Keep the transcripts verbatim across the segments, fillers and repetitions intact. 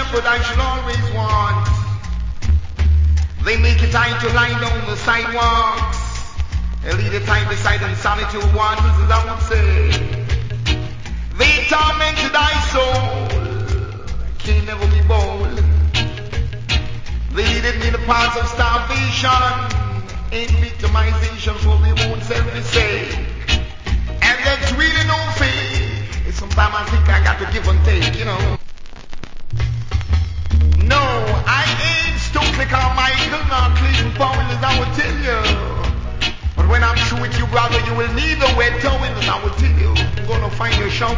shepherd I shall always want. They make it time to lie down the sidewalks. They lead a time beside in solitude waters, as I would say. They tormented thy soul, can never be bold. They leaded me the paths of starvation and victimization for their own selfish sake. And there's really no faith. Sometimes I think I got to give and take, you know. No, I ain't Stokely Carmichael, nor Clayton Powell, as I would tell you. But when I'm through with you, brother, you will need a wet towel, and I will tell you, I'm gonna find your shovel.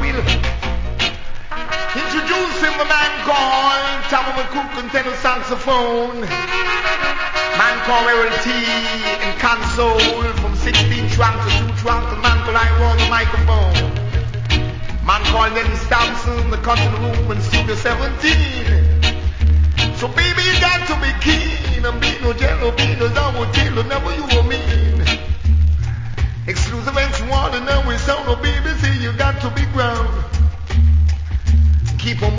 Introducing the man called Tommy McCook and tenor saxophone. Man called Errol T and console from sixteen trunk to two trunk. The man called I on the microphone. Man called Dennis Thompson, the cutting room in Studio seventeen.